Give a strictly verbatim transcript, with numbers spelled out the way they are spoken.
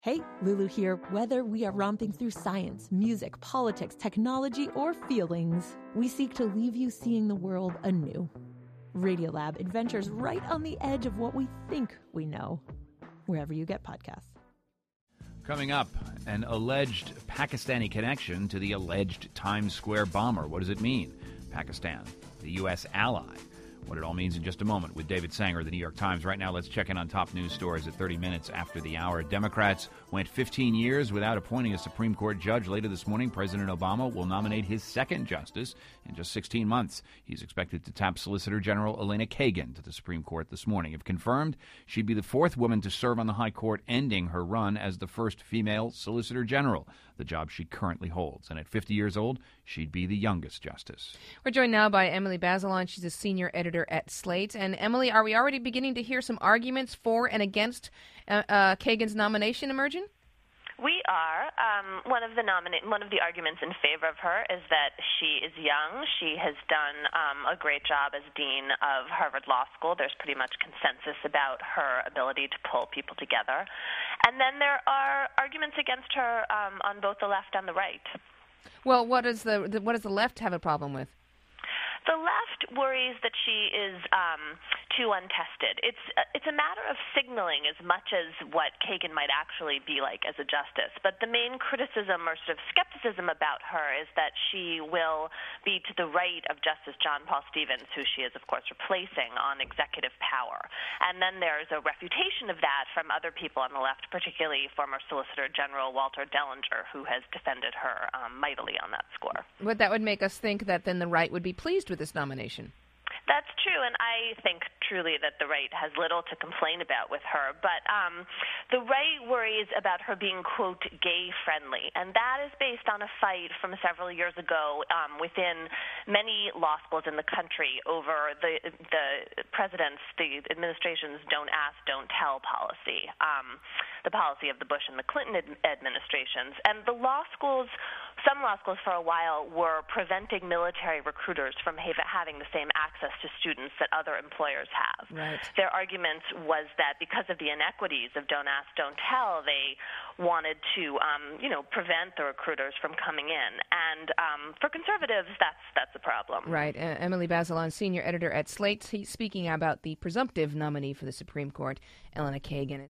Hey, Lulu here. Whether we are romping through science, music, politics, technology, or feelings, we seek to leave you seeing the world anew. Radiolab adventures right on the edge of what we think we know, wherever you get podcasts. Coming up, an alleged Pakistani connection to the alleged Times Square bomber. What does it mean? Pakistan, the U S ally. What it all means in just a moment with David Sanger, the New York Times. Right now, let's check in on top news stories at thirty minutes after the hour. Democrats went fifteen years without appointing a Supreme Court judge. Later this morning, President Obama will nominate his second justice in just sixteen months. He's expected to tap Solicitor General Elena Kagan to the Supreme Court this morning. If confirmed, she'd be the fourth woman to serve on the High Court, ending her run as the first female Solicitor General, the job she currently holds. And at fifty years old, she'd be the youngest justice. We're joined now by Emily Bazelon. She's a senior editor at Slate. And Emily, are we already beginning to hear some arguments for and against uh, uh, Kagan's nomination emerging? We are. Um, one of the nomina- one of the arguments in favor of her is that she is young. She has done um, a great job as dean of Harvard Law School. There's pretty much consensus about her ability to pull people together. And then there are arguments against her um, on both the left and the right. Well, what does the, the what does the left have a problem with? The left worries that she is um, too untested. It's uh, it's a matter of signaling as much as what Kagan might actually be like as a justice. But the main criticism or sort of skepticism about her is that she will be to the right of Justice John Paul Stevens, who she is, of course, replacing on executive power. And then there's a refutation of that from other people on the left, particularly former Solicitor General Walter Dellinger, who has defended her um, mightily on that score. But that would make us think that then the right would be pleased with this nomination. That's true, and I think truly that the right has little to complain about with her. But um, the right worries about her being, quote, gay-friendly, and that is based on a fight from several years ago um, within many law schools in the country over the the president's, the administration's don't ask, don't tell policy, um, the policy of the Bush and the Clinton ad- administrations. And the law schools, some law schools for a while, were preventing military recruiters from ha- having the same access to students that other employers have. Right. Their argument was that because of the inequities of don't ask, don't tell, they wanted to, um, you know, prevent the recruiters from coming in. And um, for conservatives, that's that's a problem. Right. Uh, Emily Bazelon, senior editor at Slate, speaking about the presumptive nominee for the Supreme Court, Elena Kagan.